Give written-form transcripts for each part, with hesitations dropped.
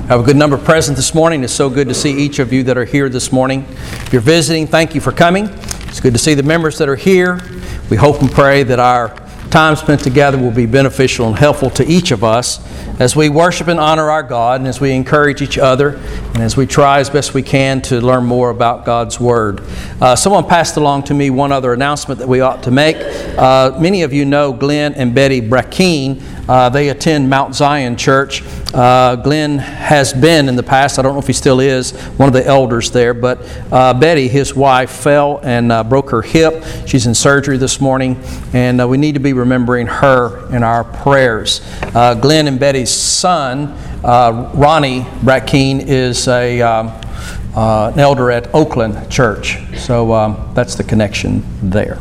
I have a good number present this morning. It's so good to see each of you that are here this morning. If you're visiting, thank you for coming. It's good to see the members that are here. We hope and pray that our time spent together will be beneficial and helpful to each of us as we worship and honor our God, and as we encourage each other, and as we try as best we can to learn more about God's Word. Someone passed along to me one other announcement that we ought to make. Many of you know Glenn and Betty Brackeen. They attend Mount Zion Church. Glenn has been in the past, I don't know if he still is, one of the elders there, but Betty, his wife, fell and broke her hip. She's in surgery this morning, and we need to be remembering her in our prayers. Glenn and Betty's son, Ronnie Brackeen, is an elder at Oakland Church. So that's the connection there.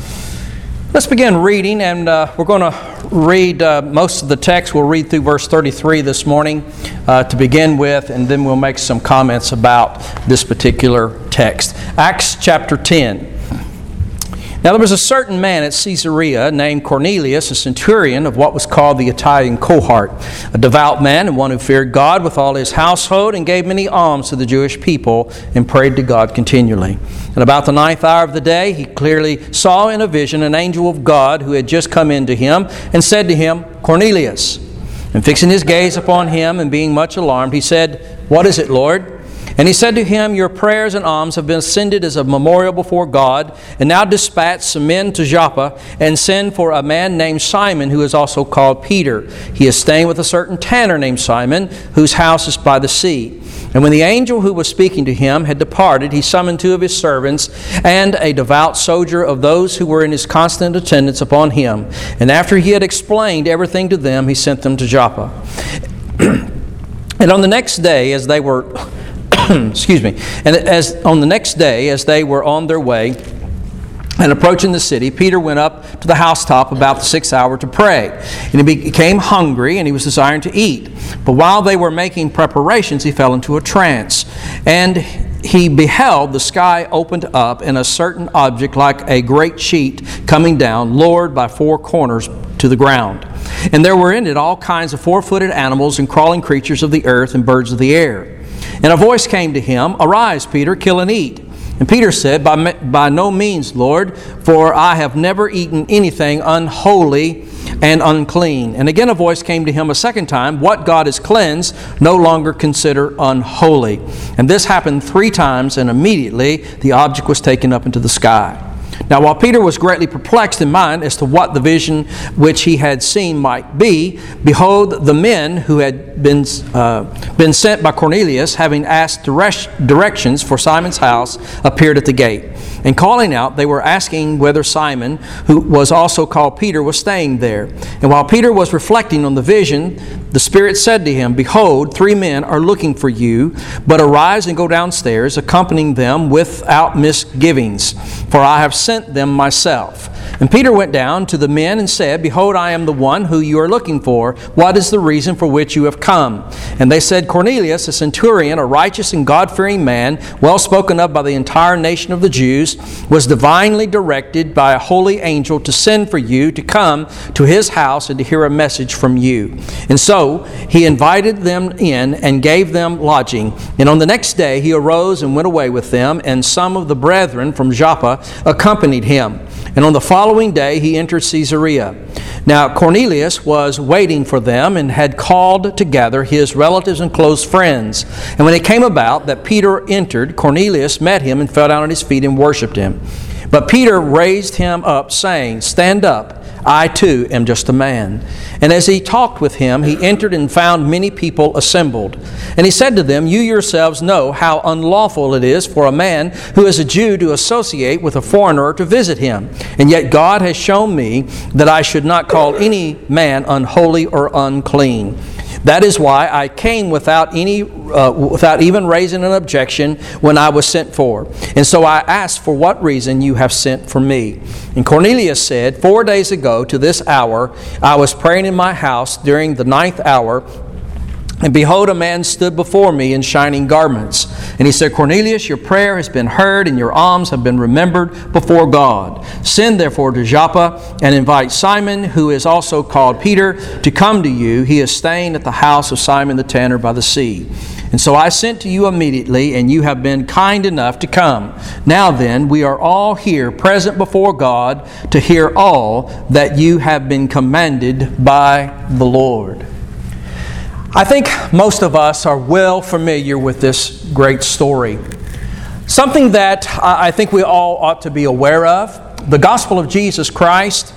Let's begin reading, and we're going to read most of the text. We'll read through verse 33 this morning to begin with, and then we'll make some comments about this particular text. Acts chapter 10. Now there was a certain man at Caesarea named Cornelius, a centurion of what was called the Italian cohort, a devout man and one who feared God with all his household, and gave many alms to the Jewish people, and prayed to God continually. And about the 9th hour of the day, he clearly saw in a vision an angel of God who had just come into him, and said to him, Cornelius. And fixing his gaze upon him, and being much alarmed, he said, What is it, Lord? And he said to him, Your prayers and alms have been ascended as a memorial before God, and now dispatch some men to Joppa, and send for a man named Simon, who is also called Peter. He is staying with a certain tanner named Simon, whose house is by the sea. And when the angel who was speaking to him had departed, he summoned 2 of his servants, and a devout soldier of those who were in his constant attendance upon him. And after he had explained everything to them, he sent them to Joppa. And on the next day, as they were... on the next day, as they were on their way and approaching the city, Peter went up to the housetop about the 6th hour to pray. And he became hungry, and he was desiring to eat. But while they were making preparations, he fell into a trance. And he beheld the sky opened up, and a certain object like a great sheet coming down, lowered by 4 corners to the ground. And there were in it all kinds of 4-footed animals and crawling creatures of the earth and birds of the air. And a voice came to him, Arise, Peter, kill and eat. And Peter said, By no means, Lord, for I have never eaten anything unholy and unclean. And again a voice came to him a second time, What God has cleansed, no longer consider unholy. And this happened 3 times, and immediately the object was taken up into the sky. Now while Peter was greatly perplexed in mind as to what the vision which he had seen might be, behold, the men who had been sent by Cornelius, having asked directions for Simon's house, appeared at the gate. And calling out, they were asking whether Simon, who was also called Peter, was staying there. And while Peter was reflecting on the vision, the Spirit said to him, Behold, 3 men are looking for you, but arise and go downstairs, accompanying them without misgivings, for I have sent them myself. And Peter went down to the men and said, Behold, I am the one who you are looking for. What is the reason for which you have come? And they said, Cornelius, a centurion, a righteous and God-fearing man, well spoken of by the entire nation of the Jews, was divinely directed by a holy angel to send for you to come to his house and to hear a message from you. And so he invited them in and gave them lodging. And on the next day he arose and went away with them, and some of the brethren from Joppa accompanied him. And on the following day he entered Caesarea. Now Cornelius was waiting for them, and had called together his relatives and close friends. And when it came about that Peter entered, Cornelius met him and fell down at his feet and worshipped him. But Peter raised him up, saying, Stand up, I too am just a man. And as he talked with him, he entered and found many people assembled. And he said to them, You yourselves know how unlawful it is for a man who is a Jew to associate with a foreigner or to visit him. And yet God has shown me that I should not call any man unholy or unclean. That is why I came without even raising an objection when I was sent for. And so I asked for what reason you have sent for me. And Cornelius said, 4 days ago to this hour I was praying in my house during the 9th hour, and behold, a man stood before me in shining garments. And he said, Cornelius, your prayer has been heard, and your alms have been remembered before God. Send therefore to Joppa, and invite Simon, who is also called Peter, to come to you. He is staying at the house of Simon the tanner by the sea. And so I sent to you immediately, and you have been kind enough to come. Now then, we are all here present before God to hear all that you have been commanded by the Lord. I think most of us are well familiar with this great story. Something that I think we all ought to be aware of. The gospel of Jesus Christ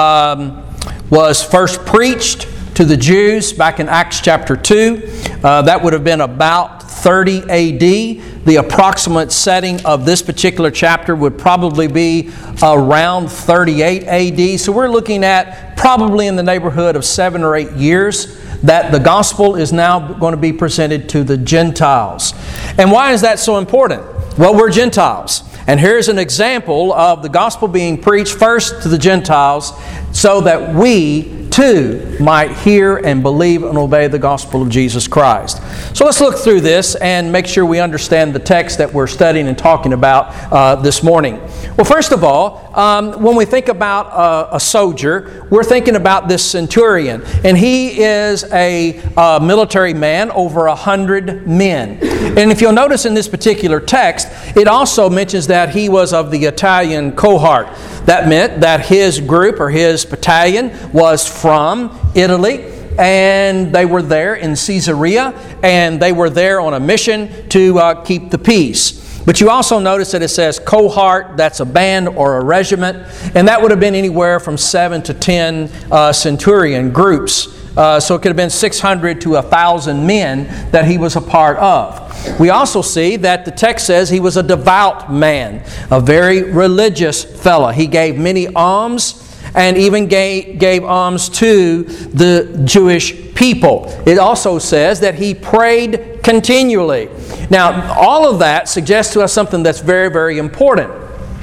was first preached to the Jews back in Acts chapter 2. That would have been about 30 A.D. The approximate setting of this particular chapter would probably be around 38 A.D. So we're looking at probably in the neighborhood of 7 or 8 years that the gospel is now going to be presented to the Gentiles. And why is that so important? Well, we're Gentiles. And here's an example of the gospel being preached first to the Gentiles so that we too might hear and believe and obey the gospel of Jesus Christ. So let's look through this and make sure we understand the text that we're studying and talking about this morning. Well, first of all, when we think about a soldier, we're thinking about this centurion. And he is a military man, over 100 men. And if you'll notice in this particular text, it also mentions that he was of the Italian cohort. That meant that his group or his battalion was from Italy, and they were there in Caesarea, and they were there on a mission to keep the peace. But you also notice that it says cohort, that's a band or a regiment, and that would have been anywhere from 7 to 10 centurion groups. So it could have been 600 to 1,000 men that he was a part of. We also see that the text says he was a devout man, a very religious fella. He gave many alms and even gave alms to the Jewish people. It also says that he prayed continually. Now, all of that suggests to us something that's very, very important.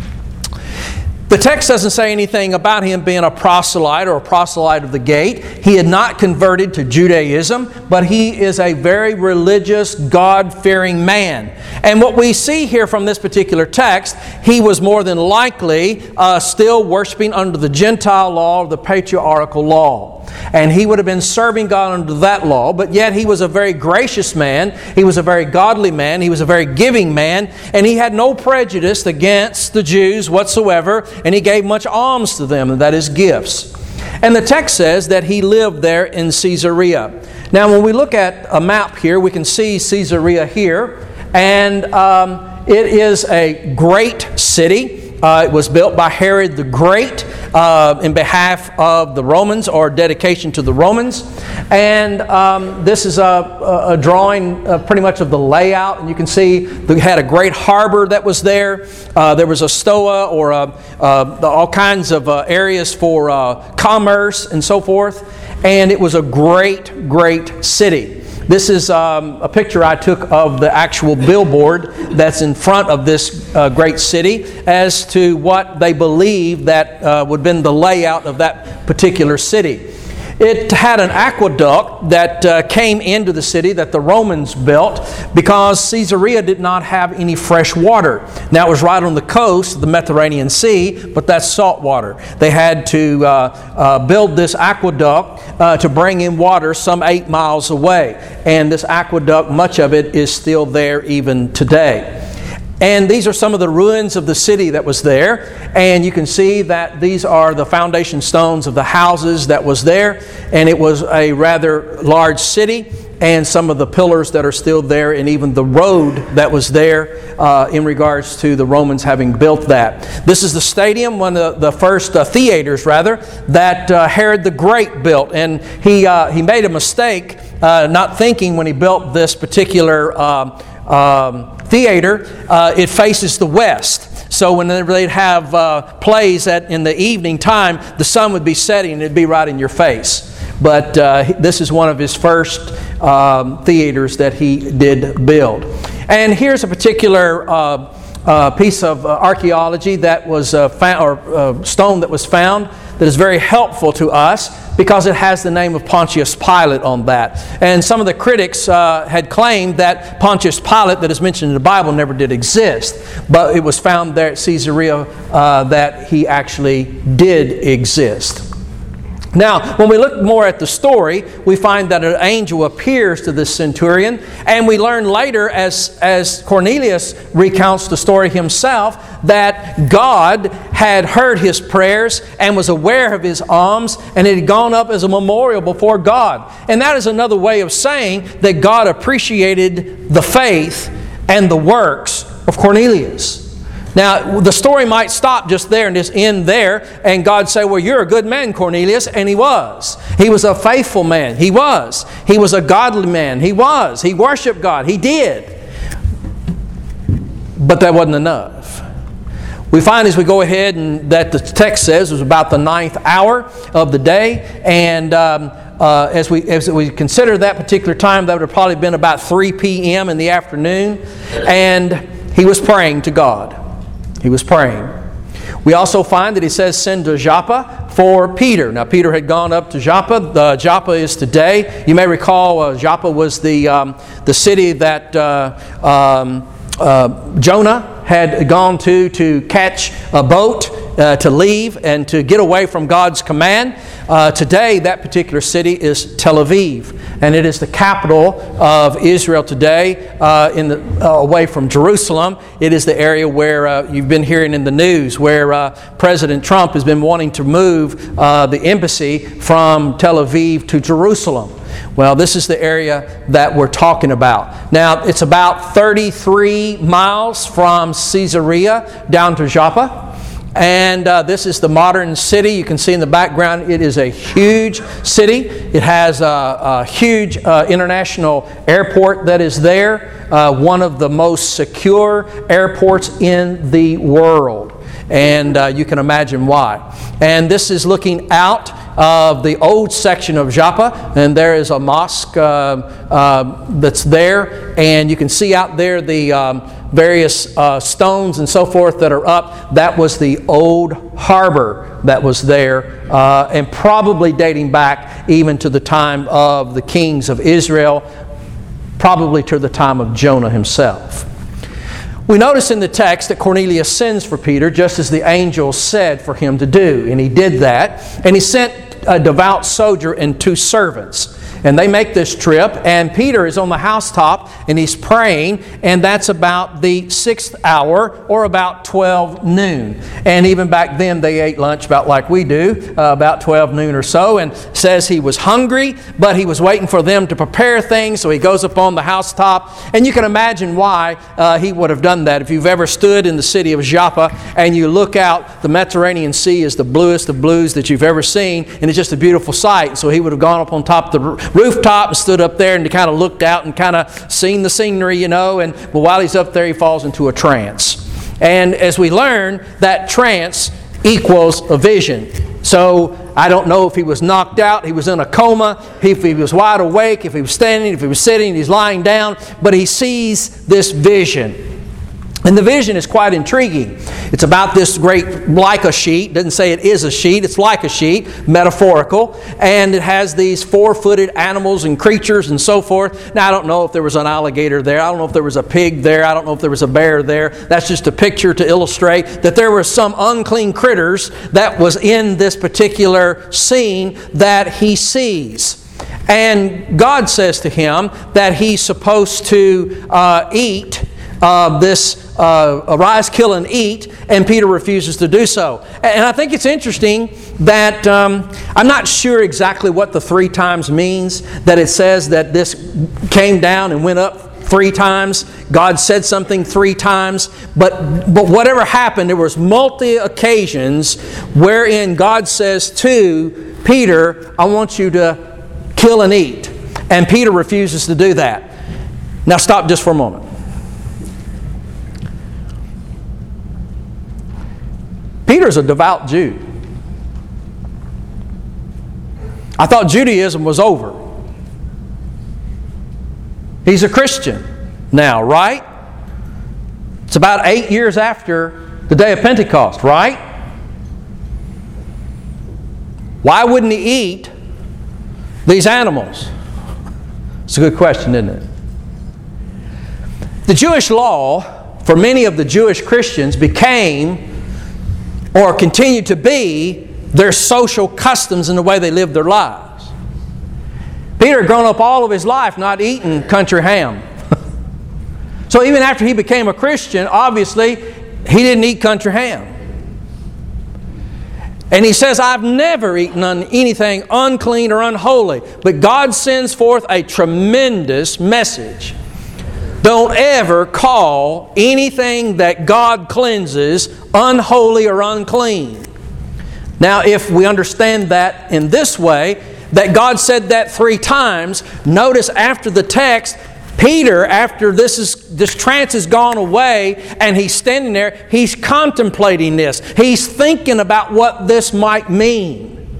The text doesn't say anything about him being a proselyte or a proselyte of the gate. He had not converted to Judaism, but he is a very religious, God-fearing man. And what we see here from this particular text, he was more than likely still worshiping under the Gentile law, the patriarchal law. And he would have been serving God under that law, but yet he was a very gracious man. He was a very godly man. He was a very giving man. And he had no prejudice against the Jews whatsoever. And he gave much alms to them, and that is gifts. And the text says that he lived there in Caesarea. Now, when we look at a map here, we can see Caesarea here. And it is a great city. It was built by Herod the Great in behalf of the Romans, or dedication to the Romans. And this is a drawing pretty much of the layout. And you can see they had a great harbor that was there. There was a stoa or all kinds of areas for commerce and so forth. And it was a great, great city. This is a picture I took of the actual billboard that's in front of this great city as to what they believe that would have been the layout of that particular city. It had an aqueduct that came into the city that the Romans built because Caesarea did not have any fresh water. Now, it was right on the coast of the Mediterranean Sea, but that's salt water. They had to build this aqueduct to bring in water some 8 miles away. And this aqueduct, much of it is still there even today. And these are some of the ruins of the city that was there. And you can see that these are the foundation stones of the houses that was there. And it was a rather large city. And some of the pillars that are still there, and even the road that was there in regards to the Romans having built that. This is the stadium, one of the first theaters, rather, that Herod the Great built. And he made a mistake not thinking when he built this particular theater, it faces the west. So when they'd have plays in the evening time, the sun would be setting and it'd be right in your face. But this is one of his first theaters that he did build. And here's a particular piece of archaeology that was found, or stone that was found, that is very helpful to us because it has the name of Pontius Pilate on that. And some of the critics had claimed that Pontius Pilate that is mentioned in the Bible never did exist, but it was found there at Caesarea that he actually did exist. Now, when we look more at the story, we find that an angel appears to this centurion, and we learn later, as Cornelius recounts the story himself, that God had heard his prayers and was aware of his alms, and it had gone up as a memorial before God. And that is another way of saying that God appreciated the faith and the works of Cornelius. Now, the story might stop just there and just end there, and God say, well, you're a good man, Cornelius, and he was. He was a faithful man. He was. He was a godly man. He was. He worshiped God. He did. But that wasn't enough. We find as we go ahead and that the text says it was about the 9th hour of the day, and as we consider that particular time, that would have probably been about 3 p.m. in the afternoon, and he was praying to God. He was praying. We also find that he says, send to Joppa for Peter. Now, Peter had gone up to Joppa. Joppa is today. You may recall Joppa was the city that Jonah had gone to catch a boat to leave and to get away from God's command. Today, that particular city is Tel Aviv, and it is the capital of Israel today, away from Jerusalem. It is the area where you've been hearing in the news where President Trump has been wanting to move the embassy from Tel Aviv to Jerusalem. Well, this is the area that we're talking about. Now, it's about 33 miles from Caesarea down to Joppa. And this is the modern city. You can see in the background, it is a huge city. It has a huge international airport that is there. One of the most secure airports in the world. And you can imagine why. And this is looking out of the old section of Joppa, and there is a mosque that's there, and you can see out there the various stones and so forth that are up. That was the old harbor that was there, and probably dating back even to the time of the kings of Israel, probably to the time of Jonah himself. We notice in the text that Cornelius sends for Peter just as the angel said for him to do. And he did that. And he sent a devout soldier and 2 servants. And they make this trip, and Peter is on the housetop, and he's praying, and that's about the 6th hour, or about 12 noon. And even back then, they ate lunch about like we do, about 12 noon or so, and says he was hungry, but he was waiting for them to prepare things, so he goes up on the housetop. And you can imagine why he would have done that. If you've ever stood in the city of Joppa, and you look out, the Mediterranean Sea is the bluest of blues that you've ever seen, and it's just a beautiful sight. So he would have gone up on top of the rooftop and stood up there and kind of looked out and kind of seen the scenery, and but while he's up there, he falls into a trance. And as we learn, that trance equals a vision. So I don't know if he was knocked out, he was in a coma, if he was wide awake, if he was standing, if he was sitting, he's lying down, but he sees this vision. And the vision is quite intriguing. It's about this great, like a sheet. It doesn't say it is a sheet. It's like a sheet, metaphorical. And it has these 4-footed animals and creatures and so forth. Now, I don't know if there was an alligator there. I don't know if there was a pig there. I don't know if there was a bear there. That's just a picture to illustrate that there were some unclean critters that was in this particular scene that he sees. And God says to him that he's supposed to eat arise, kill, and eat, and Peter refuses to do so. And I think it's interesting that I'm not sure exactly what the 3 times means, that it says that this came down and went up 3 times. God said something 3 times. But whatever happened, there was multi-occasions wherein God says to Peter, I want you to kill and eat. And Peter refuses to do that. Now stop just for a moment. Peter's a devout Jew. I thought Judaism was over. He's a Christian now, right? It's about 8 years after the day of Pentecost, right? Why wouldn't he eat these animals? It's a good question, isn't it? The Jewish law, for many of the Jewish Christians, became or continued to be their social customs and the way they lived their lives. Peter had grown up all of his life not eating country ham. So even after he became a Christian, obviously, he didn't eat country ham. And he says, I've never eaten anything unclean or unholy. But God sends forth a tremendous message. Don't ever call anything that God cleanses unholy or unclean. Now, if we understand that in this way, that God said that 3 times, notice after the text, Peter, after this trance has gone away and he's standing there, he's contemplating this. He's thinking about what this might mean.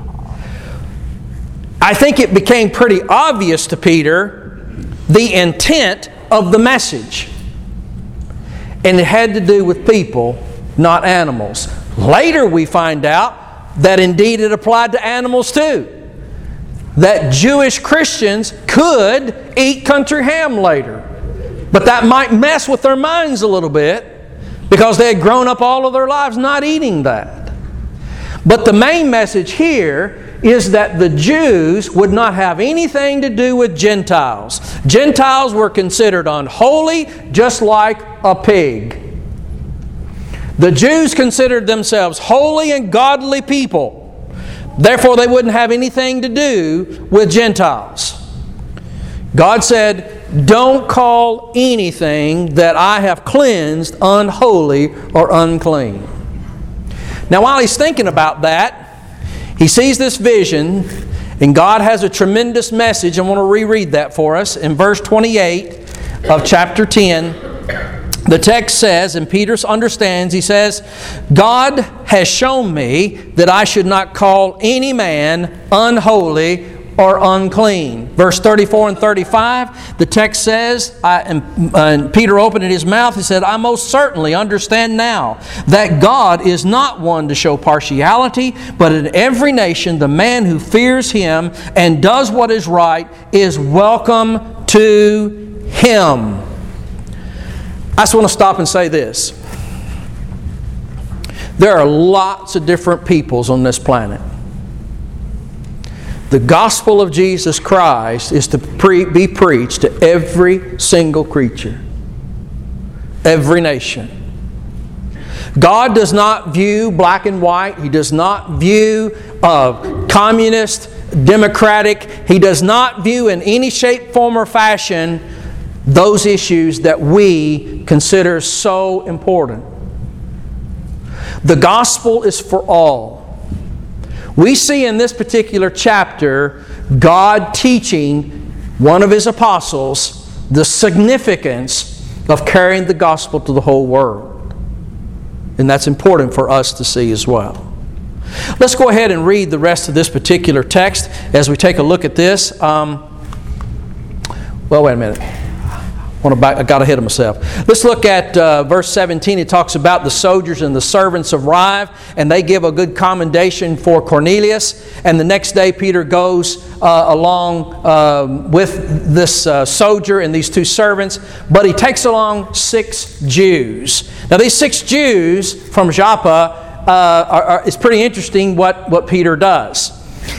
I think it became pretty obvious to Peter the intent of the message. And it had to do with people, not animals. Later we find out that indeed it applied to animals too. That Jewish Christians could eat country ham later. But that might mess with their minds a little bit because they had grown up all of their lives not eating that. But the main message here is that the Jews would not have anything to do with Gentiles. Gentiles were considered unholy, just like a pig. The Jews considered themselves holy and godly people. Therefore, they wouldn't have anything to do with Gentiles. God said, don't call anything that I have cleansed unholy or unclean. Now, while he's thinking about that, he sees this vision, and God has a tremendous message. I want to reread that for us. In verse 28 of chapter 10, the text says, and Peter understands, he says, God has shown me that I should not call any man unholy or unclean. Verse 34 and 35, the text says, and Peter opened his mouth, he said, I most certainly understand now that God is not one to show partiality, but in every nation the man who fears Him and does what is right is welcome to Him. I just want to stop and say this. There are lots of different peoples on this planet. The gospel of Jesus Christ is to be preached to every single creature, every nation. God does not view black and white. He does not view communist, democratic. He does not view in any shape, form, or fashion those issues that we consider so important. The gospel is for all. We see in this particular chapter God teaching one of His apostles the significance of carrying the gospel to the whole world. And that's important for us to see as well. Let's go ahead and read the rest of this particular text as we take a look at this. Well, wait a minute. I got ahead of myself. Let's look at verse 17. It talks about the soldiers and the servants arrive, and they give a good commendation for Cornelius. And the next day, Peter goes along with this soldier and these 2 servants, but he takes along 6 Jews. Now, these 6 Jews from Joppa, it's pretty interesting what Peter does.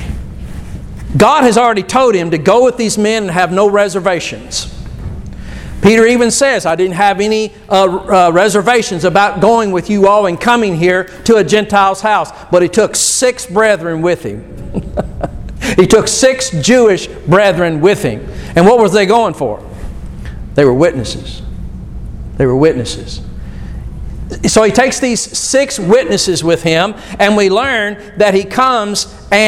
God has already told him to go with these men and have no reservations. Peter even says, I didn't have any reservations about going with you all and coming here to a Gentile's house. But he took 6 brethren with him. He took 6 Jewish brethren with him. And what was they going for? They were witnesses. They were witnesses. So he takes these 6 witnesses with him, and we learn that he comes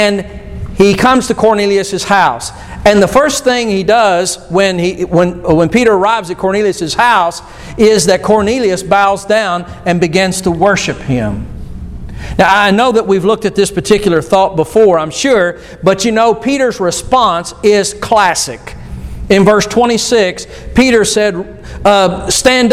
to Cornelius' house. And the first thing he does when Peter arrives at Cornelius' house is that Cornelius bows down and begins to worship him. Now, I know that we've looked at this particular thought before, I'm sure, but you know, Peter's response is classic. In verse 26, Peter said, stand up.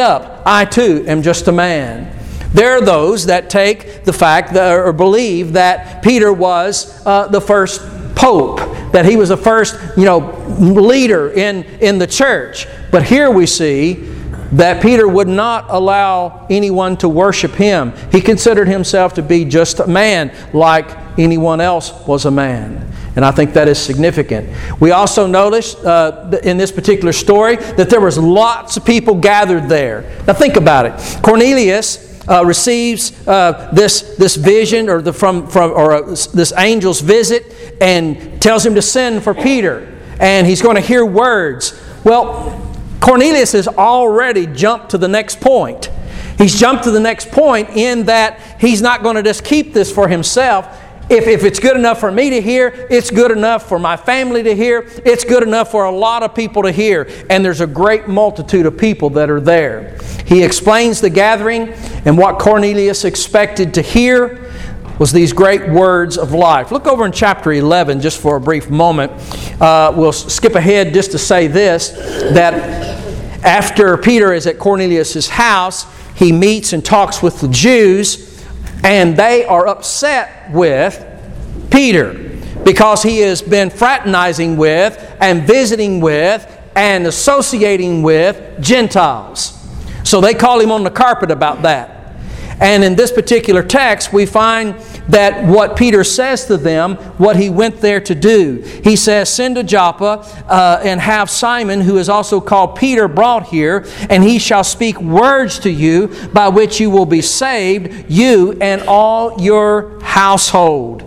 I too am just a man. There are those that take the fact or believe that Peter was the first pope, that he was the first leader in the church. But here we see that Peter would not allow anyone to worship him. He considered himself to be just a man like anyone else was a man. And I think that is significant. We also notice in this particular story that there was lots of people gathered there. Now think about it. Cornelius receives this vision or this angel's visit and tells him to send for Peter. And he's going to hear words. Well, Cornelius has already jumped to the next point. He's jumped to the next point in that he's not going to just keep this for himself. If it's good enough for me to hear, it's good enough for my family to hear, it's good enough for a lot of people to hear. And there's a great multitude of people that are there. He explains the gathering, and what Cornelius expected to hear was these great words of life. Look over in chapter 11 just for a brief moment. We'll skip ahead just to say this, that after Peter is at Cornelius' house, he meets and talks with the Jews, and they are upset with Peter because he has been fraternizing with and visiting with and associating with Gentiles. So they call him on the carpet about that. And in this particular text, we find that what Peter says to them, what he went there to do. He says, send to Joppa and have Simon, who is also called Peter, brought here, and he shall speak words to you by which you will be saved, you and all your household.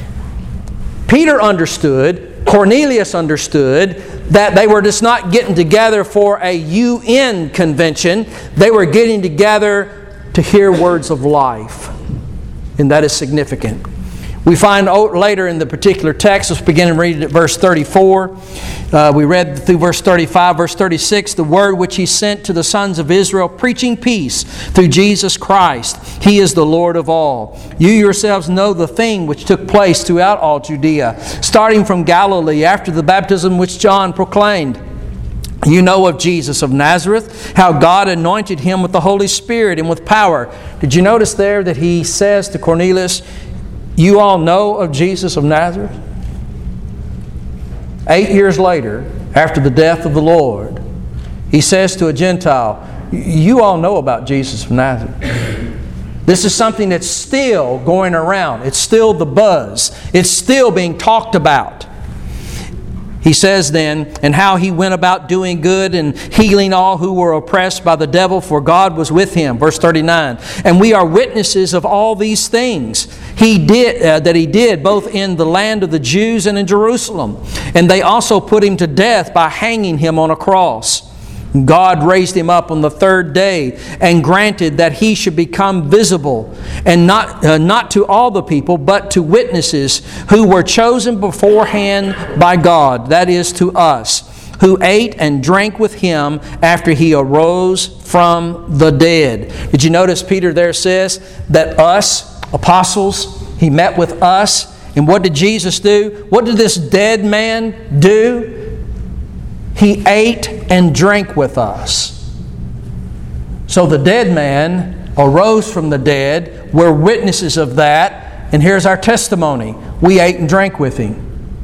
Peter understood, Cornelius understood, that they were just not getting together for a UN convention. They were getting together to hear words of life. And that is significant. We find later in the particular text, let's begin and read at verse 34. We read through verse 35, verse 36, the word which he sent to the sons of Israel, preaching peace through Jesus Christ. He is the Lord of all. You yourselves know the thing which took place throughout all Judea, starting from Galilee after the baptism which John proclaimed. You know of Jesus of Nazareth, how God anointed him with the Holy Spirit and with power. Did you notice there that he says to Cornelius, you all know of Jesus of Nazareth? 8 years later, after the death of the Lord, he says to a Gentile, you all know about Jesus of Nazareth. This is something that's still going around. It's still the buzz. It's still being talked about. He says then, and how he went about doing good and healing all who were oppressed by the devil, for God was with him. Verse 39. And we are witnesses of all these things he did both in the land of the Jews and in Jerusalem. And they also put him to death by hanging him on a cross. God raised him up on the third day and granted that he should become visible, and not to all the people, but to witnesses who were chosen beforehand by God, that is, to us, who ate and drank with him after he arose from the dead. Did you notice Peter there says that us, apostles, he met with us, and what did Jesus do? What did this dead man do? He ate and drank with us. So the dead man arose from the dead. We're witnesses of that. And here's our testimony. We ate and drank with him.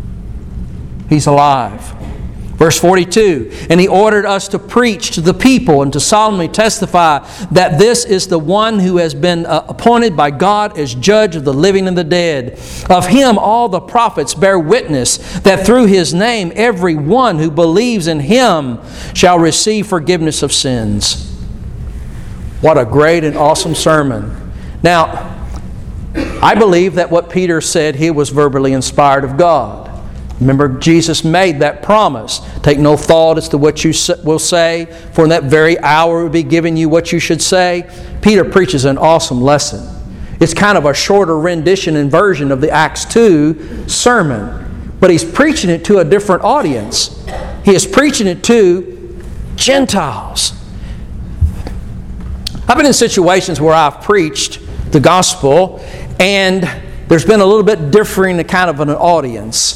He's alive. Verse 42, and he ordered us to preach to the people and to solemnly testify that this is the one who has been appointed by God as judge of the living and the dead. Of him all the prophets bear witness that through his name every one who believes in him shall receive forgiveness of sins. What a great and awesome sermon. Now, I believe that what Peter said here was verbally inspired of God. Remember, Jesus made that promise. Take no thought as to what you will say, for in that very hour will be given you what you should say. Peter preaches an awesome lesson. It's kind of a shorter rendition and version of the Acts 2 sermon, but he's preaching it to a different audience. He is preaching it to Gentiles. I've been in situations where I've preached the gospel, and there's been a little bit differing kind of an audience.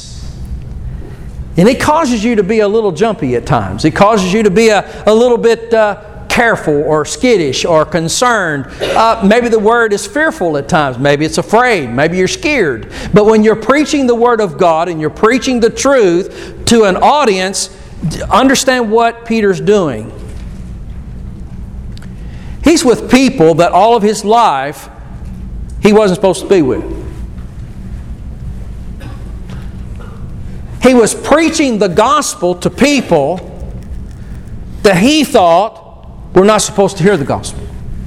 And it causes you to be a little jumpy at times. It causes you to be a little bit careful or skittish or concerned. Maybe the word is fearful at times. Maybe it's afraid. Maybe you're scared. But when you're preaching the Word of God and you're preaching the truth to an audience, understand what Peter's doing. He's with people that all of his life he wasn't supposed to be with. He was preaching the gospel to people that he thought were not supposed to hear the gospel.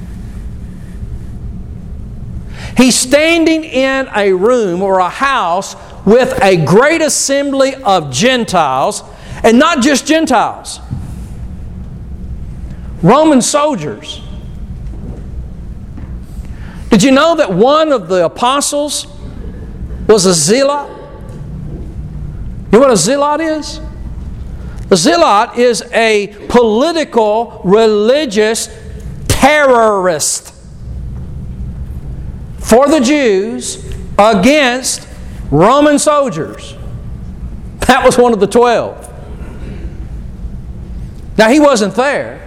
He's standing in a room or a house with a great assembly of Gentiles, and not just Gentiles, Roman soldiers. Did you know that one of the apostles was a zealot? You know what a zealot is? A zealot is a political, religious terrorist for the Jews against Roman soldiers. That was one of the 12. Now, he wasn't there.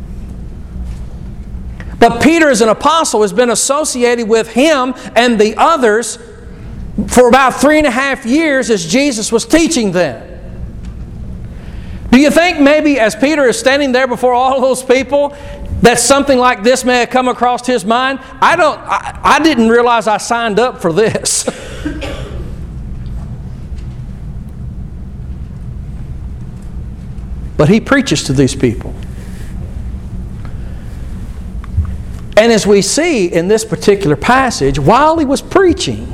But Peter, as an apostle, has been associated with him and the others for about 3.5 years as Jesus was teaching them. Do you think maybe as Peter is standing there before all those people that something like this may have come across his mind? I didn't realize I signed up for this. But he preaches to these people. And as we see in this particular passage, while he was preaching,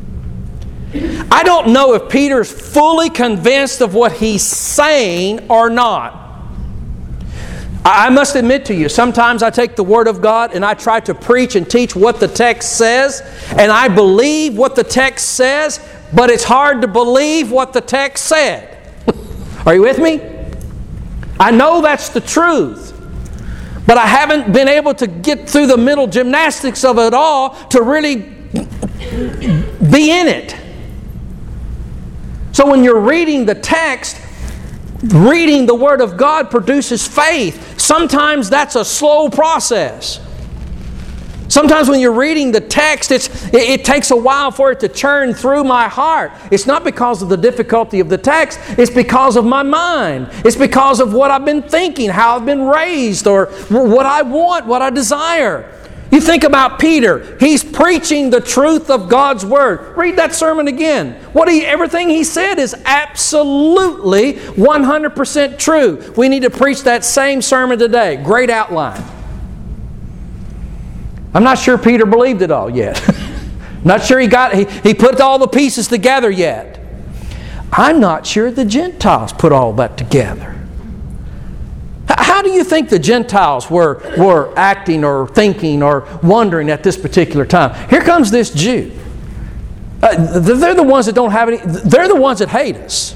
I don't know if Peter's fully convinced of what he's saying or not. I must admit to you, sometimes I take the Word of God and I try to preach and teach what the text says, and I believe what the text says, but it's hard to believe what the text said. Are you with me? I know that's the truth, but I haven't been able to get through the mental gymnastics of it all to really be in it. So when you're reading the text, reading the Word of God produces faith. Sometimes that's a slow process. Sometimes when you're reading the text, it takes a while for it to churn through my heart. It's not because of the difficulty of the text. It's because of my mind. It's because of what I've been thinking, how I've been raised, or what I want, what I desire. You think about Peter. He's preaching the truth of God's Word. Read that sermon again. Everything he said is absolutely 100% true. We need to preach that same sermon today. Great outline. I'm not sure Peter believed it all yet. Not sure he put all the pieces together yet. I'm not sure the Gentiles put all that together. How do you think the Gentiles were acting or thinking or wondering at this particular time? Here comes this Jew. They're the ones that don't have any. They're the ones that hate us.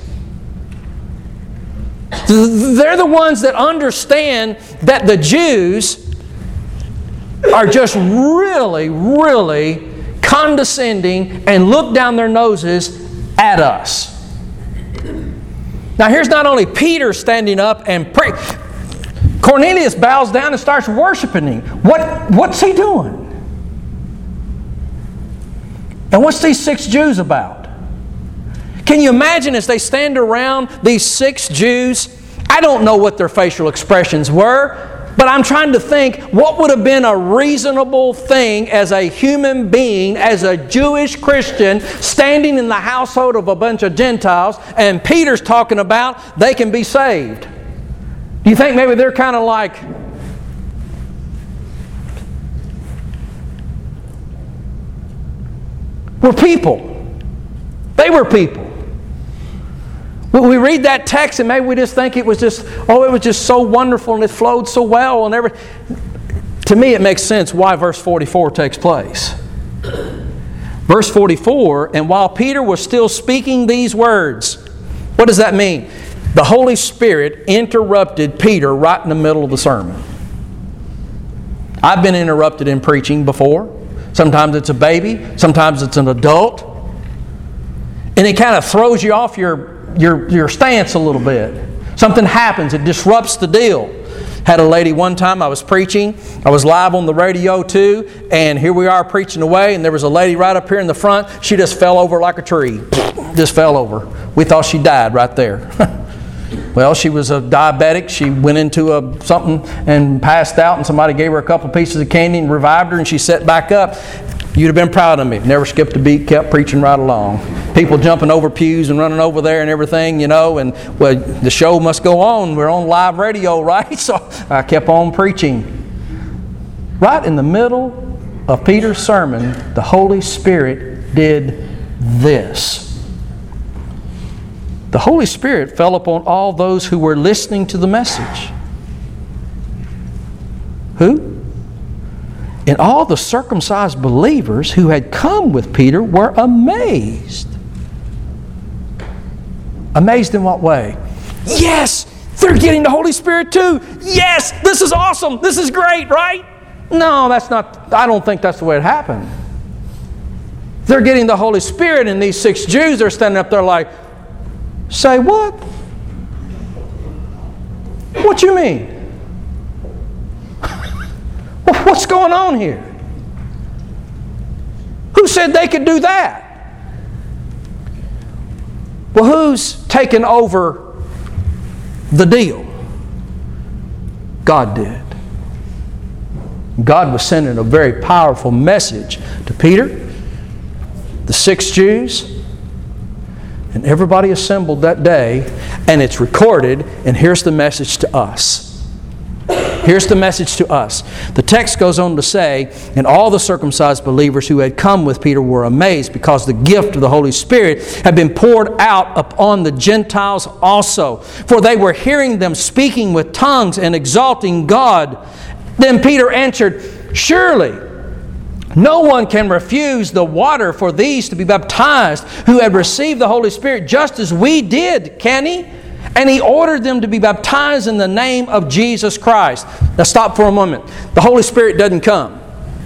They're the ones that understand that the Jews are just really, really condescending and look down their noses at us. Now here's not only Peter standing up and praying. Cornelius bows down and starts worshiping him. What's he doing? And what's these 6 Jews about? Can you imagine as they stand around these 6 Jews? I don't know what their facial expressions were, but I'm trying to think what would have been a reasonable thing as a human being, as a Jewish Christian, standing in the household of a bunch of Gentiles, and Peter's talking about they can be saved. Do you think maybe they're kind of like, we're people. They were people. We read that text and maybe we just think it was just so wonderful and it flowed so well and everything. To me it makes sense why verse 44 takes place. Verse 44, and while Peter was still speaking these words, what does that mean? The Holy Spirit interrupted Peter right in the middle of the sermon. I've been interrupted in preaching before. Sometimes it's a baby, sometimes it's an adult. And it kind of throws you off your stance a little bit. Something happens, it disrupts the deal. Had a lady one time, I was preaching. I was live on the radio too. And here we are preaching away. And there was a lady right up here in the front. She just fell over like a tree. Just fell over. We thought she died right there. Well, she was a diabetic. She went into something and passed out. And somebody gave her a couple pieces of candy and revived her. And she sat back up. You'd have been proud of me. Never skipped a beat, kept preaching right along. People jumping over pews and running over there and everything, and well, the show must go on. We're on live radio, right? So I kept on preaching. Right in the middle of Peter's sermon, the Holy Spirit did this. The Holy Spirit fell upon all those who were listening to the message. Who? And all the circumcised believers who had come with Peter were amazed. Amazed in what way? Yes, they're getting the Holy Spirit too. Yes, this is awesome. This is great, right? No, that's not, I don't think that's the way it happened. They're getting the Holy Spirit, and these 6 Jews are standing up there like, say what? What you mean? What's going on here? Who said they could do that? Well, who's taken over the deal? God did. God was sending a very powerful message to Peter, the 6 Jews, and everybody assembled that day, and it's recorded, and here's the message to us. Here's the message to us. The text goes on to say, and all the circumcised believers who had come with Peter were amazed because the gift of the Holy Spirit had been poured out upon the Gentiles also. For they were hearing them speaking with tongues and exalting God. Then Peter answered, surely no one can refuse the water for these to be baptized who had received the Holy Spirit just as we did, can he? And he ordered them to be baptized in the name of Jesus Christ. Now stop for a moment. The Holy Spirit doesn't come.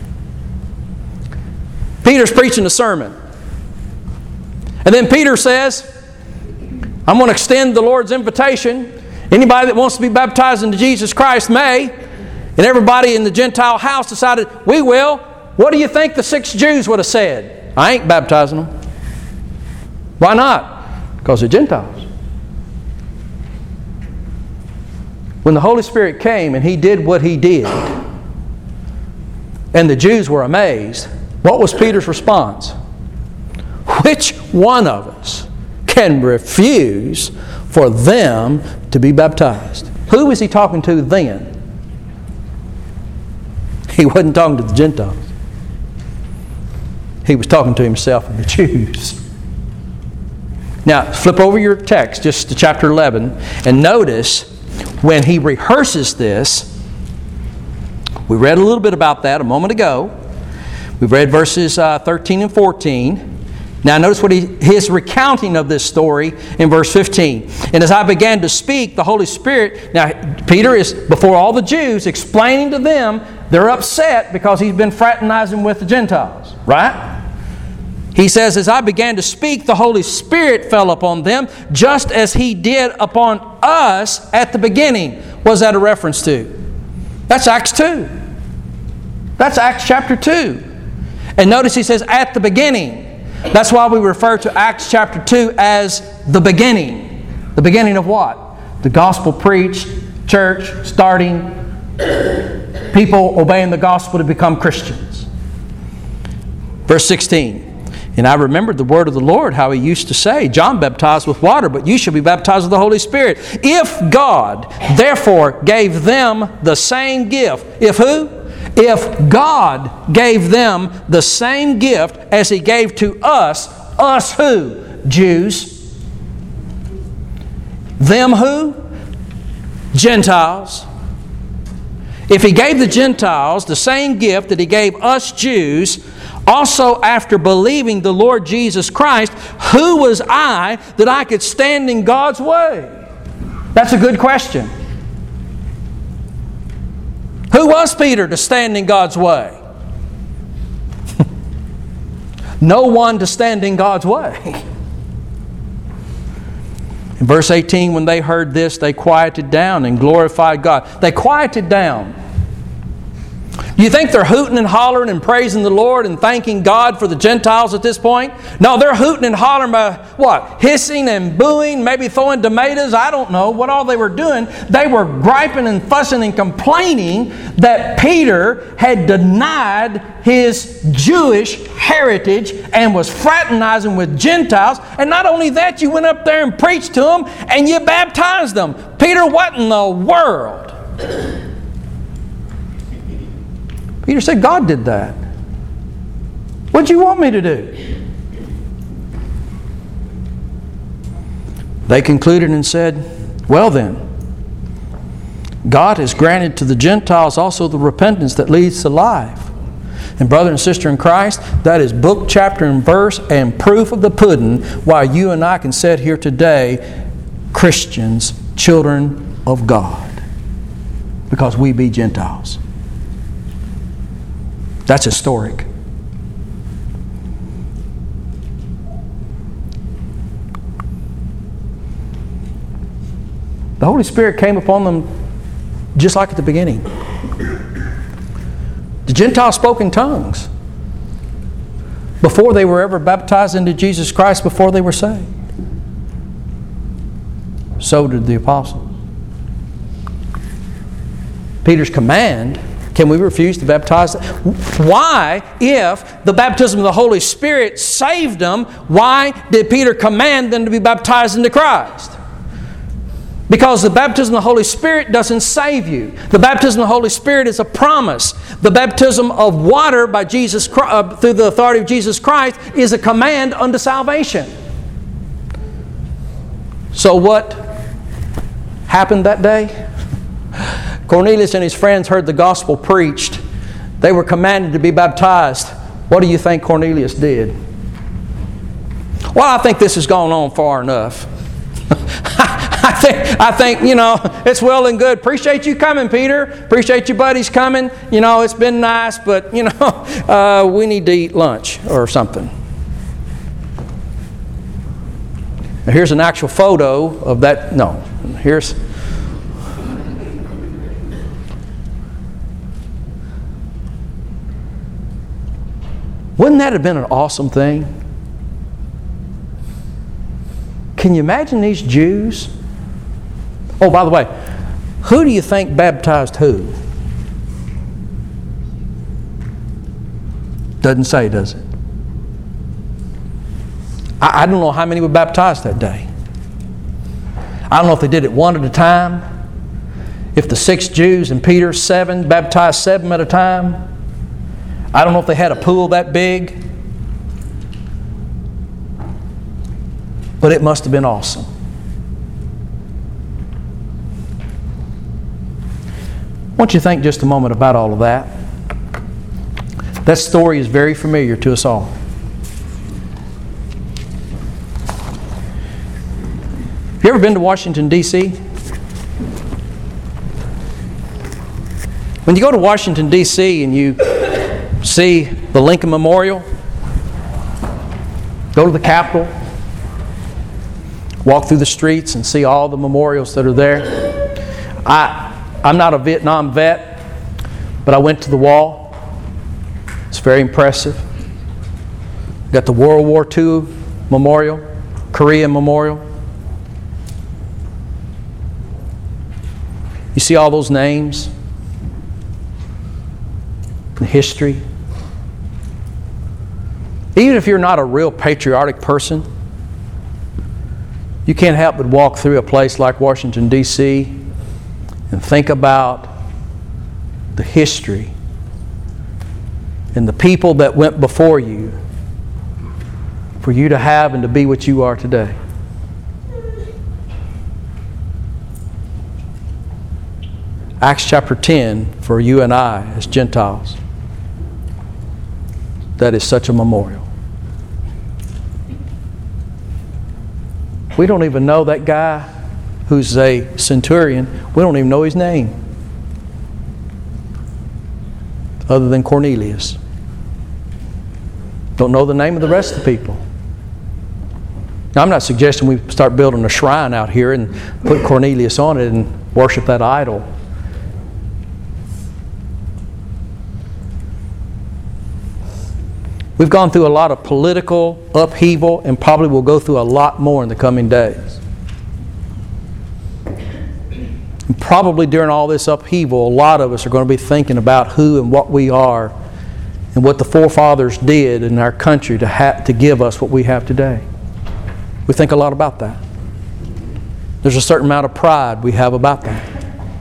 Peter's preaching a sermon. And then Peter says, I'm going to extend the Lord's invitation. Anybody that wants to be baptized into Jesus Christ may. And everybody in the Gentile house decided, we will. What do you think the 6 Jews would have said? I ain't baptizing them. Why not? Because they're Gentiles. When the Holy Spirit came and He did what He did, and the Jews were amazed, what was Peter's response? Which one of us can refuse for them to be baptized? Who was He talking to then? He wasn't talking to the Gentiles. He was talking to Himself and the Jews. Now, flip over your text just to chapter 11 and notice when he rehearses this. We read a little bit about that a moment ago. We've read verses 13 and 14. Now notice what his recounting of this story in verse 15. And as I began to speak, the Holy Spirit... Now Peter is before all the Jews explaining to them. They're upset because he's been fraternizing with the Gentiles. Right? He says, as I began to speak, the Holy Spirit fell upon them, just as He did upon us at the beginning. What's that a reference to? That's Acts 2. That's Acts chapter 2. And notice he says, at the beginning. That's why we refer to Acts chapter 2 as the beginning. The beginning of what? The gospel preached, church starting, people obeying the gospel to become Christians. Verse 16. And I remembered the word of the Lord, how He used to say, John baptized with water, but you shall be baptized with the Holy Spirit. If God, therefore, gave them the same gift. If who? If God gave them the same gift as He gave to us who? Jews. Them who? Gentiles. If He gave the Gentiles the same gift that He gave us Jews, also after believing the Lord Jesus Christ, who was I that I could stand in God's way? That's a good question. Who was Peter to stand in God's way? No one to stand in God's way. In verse 18, when they heard this, they quieted down and glorified God. They quieted down. Do you think they're hooting and hollering and praising the Lord and thanking God for the Gentiles at this point? No, they're hooting and hollering by what? Hissing and booing, maybe throwing tomatoes. I don't know what all they were doing. They were griping and fussing and complaining that Peter had denied his Jewish heritage and was fraternizing with Gentiles. And not only that, you went up there and preached to them and you baptized them. Peter, what in the world? Peter said, God did that. What do you want me to do? They concluded and said, well then, God has granted to the Gentiles also the repentance that leads to life. And brother and sister in Christ, that is book, chapter, and verse and proof of the pudding why you and I can sit here today, Christians, children of God, because we be Gentiles. That's historic. The Holy Spirit came upon them just like at the beginning. The Gentiles spoke in tongues before they were ever baptized into Jesus Christ, before they were saved. So did the apostles. Peter's command, can we refuse to baptize them? Why, if the baptism of the Holy Spirit saved them, why did Peter command them to be baptized into Christ? Because the baptism of the Holy Spirit doesn't save you. The baptism of the Holy Spirit is a promise. The baptism of water by Jesus Christ, through the authority of Jesus Christ, is a command unto salvation. So what happened that day? Cornelius and his friends heard the gospel preached. They were commanded to be baptized. What do you think Cornelius did? Well, I think this has gone on far enough. I think, it's well and good. Appreciate you coming, Peter. Appreciate your buddies coming. It's been nice, but, we need to eat lunch or something. Now, here's an actual photo of that. No, here's... Wouldn't that have been an awesome thing? Can you imagine these Jews? Oh, by the way, who do you think baptized who? Doesn't say, does it? I don't know how many were baptized that day. I don't know if they did it one at a time. If the 6 Jews and Peter, 7, baptized 7 at a time. I don't know if they had a pool that big. But it must have been awesome. I want you to think just a moment about all of that. That story is very familiar to us all. Have you ever been to Washington, D.C.? When you go to Washington, D.C. and you see the Lincoln Memorial, go to the Capitol, walk through the streets and see all the memorials that are there. I'm not a Vietnam vet, but I went to the wall. It's very impressive. Got the World War II Memorial, Korean Memorial. You see all those names, the history. Even if you're not a real patriotic person, you can't help but walk through a place like Washington, D.C. and think about the history and the people that went before you for you to have and to be what you are today. Acts chapter 10 for you and I as Gentiles. That is such a memorial. We don't even know that guy who's a centurion. We don't even know his name other than Cornelius. Don't know the name of the rest of the people. Now, I'm not suggesting we start building a shrine out here and put Cornelius on it and worship that idol. We've gone through a lot of political upheaval and probably will go through a lot more in the coming days. And probably during all this upheaval, a lot of us are going to be thinking about who and what we are and what the forefathers did in our country to give us what we have today. We think a lot about that. There's a certain amount of pride we have about that.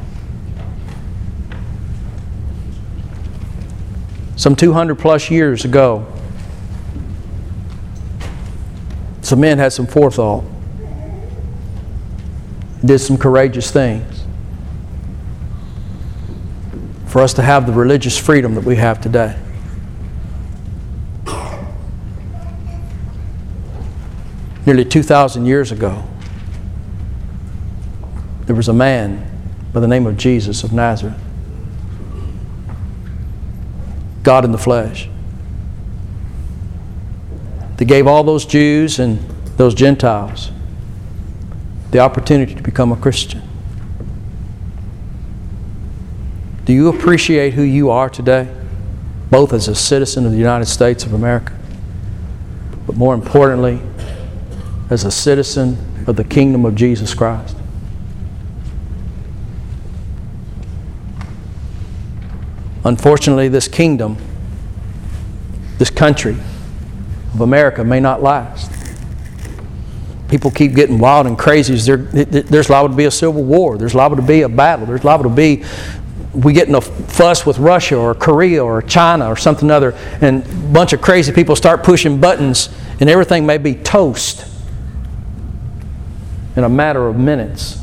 Some 200 plus years ago, some men had some forethought, did some courageous things for us to have the religious freedom that we have today. Nearly 2,000 years ago, there was a man by the name of Jesus of Nazareth, God in the flesh, that gave all those Jews and those Gentiles the opportunity to become a Christian. Do you appreciate who you are today, both as a citizen of the United States of America, but more importantly, as a citizen of the kingdom of Jesus Christ? Unfortunately, this kingdom, this country of America may not last. People keep getting wild and crazy. There's liable to be a civil war. There's liable to be a battle. There's liable to be, we get in a fuss with Russia or Korea or China or something other, and a bunch of crazy people start pushing buttons and everything may be toast in a matter of minutes.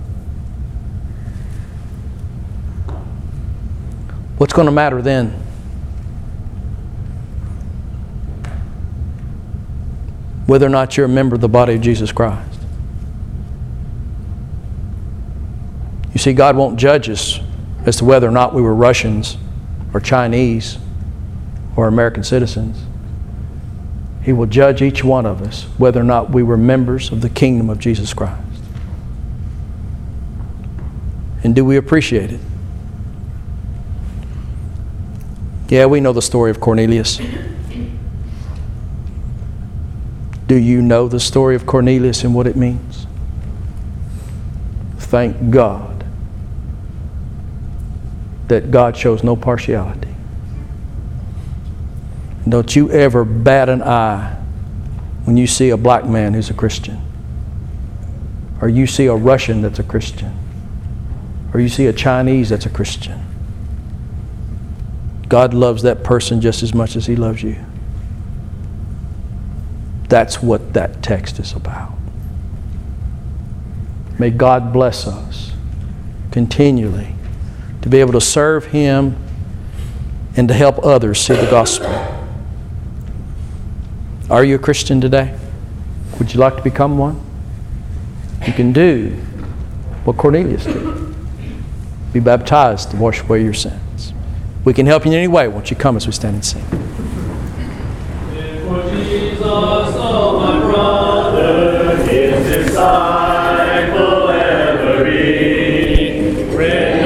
What's going to matter then? Whether or not you're a member of the body of Jesus Christ. You see, God won't judge us as to whether or not we were Russians or Chinese or American citizens. He will judge each one of us whether or not we were members of the kingdom of Jesus Christ. And do we appreciate it? Yeah, we know the story of Cornelius. Do you know the story of Cornelius and what it means? Thank God that God shows no partiality. Don't you ever bat an eye when you see a black man who's a Christian, or you see a Russian that's a Christian, or you see a Chinese that's a Christian. God loves that person just as much as He loves you. That's what that text is about. May God bless us continually to be able to serve Him and to help others see the gospel. Are you a Christian today? Would you like to become one? You can do what Cornelius did. Be baptized to wash away your sins. We can help you in any way. Won't you come as we stand and sing? For Jesus, oh my brother, is inside.